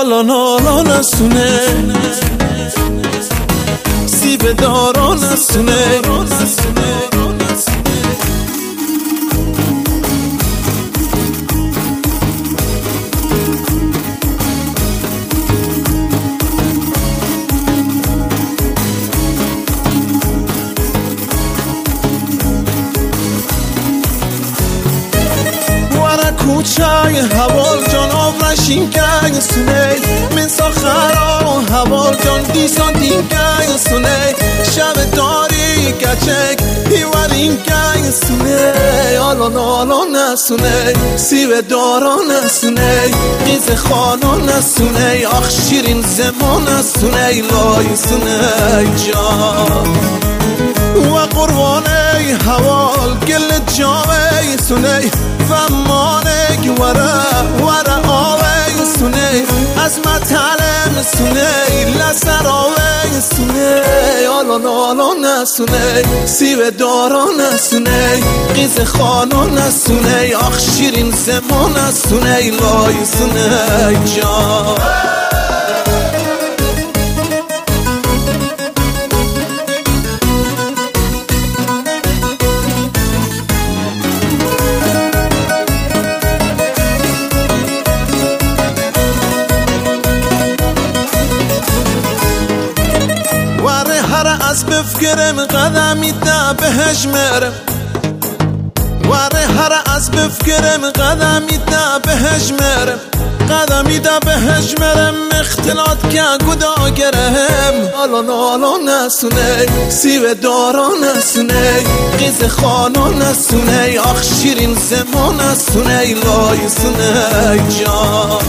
آلان آلان نسونه سیب داران نسونه کوچای حوال جان آورشین گنگ سونه من ساخرا حوال جان دیسان دینگنگ سونه شب داری گچک هیورین گنگ سونه آلان آلان نسونه سیب داران نسونه قیز خانان نسونه آخ شیرین زمان نسونه لای سونه جان و قربانه حوال گل جامعه سونه و مانگ وره آوه سونه از مطلم سونه لسر آوه سونه آلان آلان نسونه سیب داران نسونه قیز خانان نسونه آخ شیرین زمان نسونه لای سونه جان از بفکرم قدمی ده بهش مرم وره هر از بفکرم قدمی ده بهش مرم قدمی ده بهش مرم اختلاط که گدا گرم آلان آلان نسونه سیب داران نسونه قیز خانان نسونه آخ شیرین زمان نسونه لای سونه جان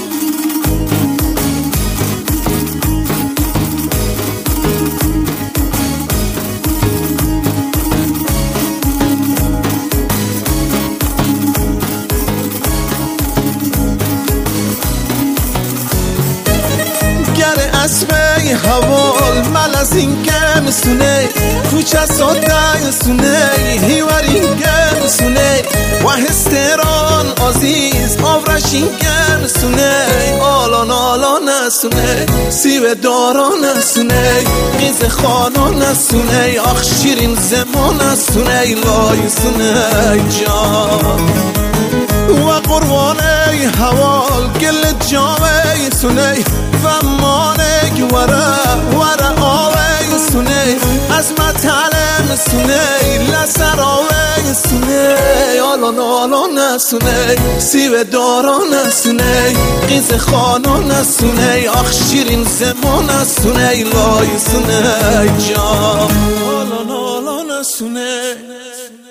اسبه حوال مل از این گم سونه کوچه ساده سونه هیور این گم سونه و هستران عزیز آورش این گم سونه آلان آلان نسونه سیب داران نسونه قیز خانان نسونه آخ شیرین زمان نسونه لای سونه جان و قربانه حوال گل جامعه سونه و مانگ وره آوه سونه از مطلم سونه لسر آوه سونه آلان آلان نسونه سیب داران نسونه قیز خانان نسونه آخ شیرین زمان نسونه لای سونه جان آلان آلان نسونه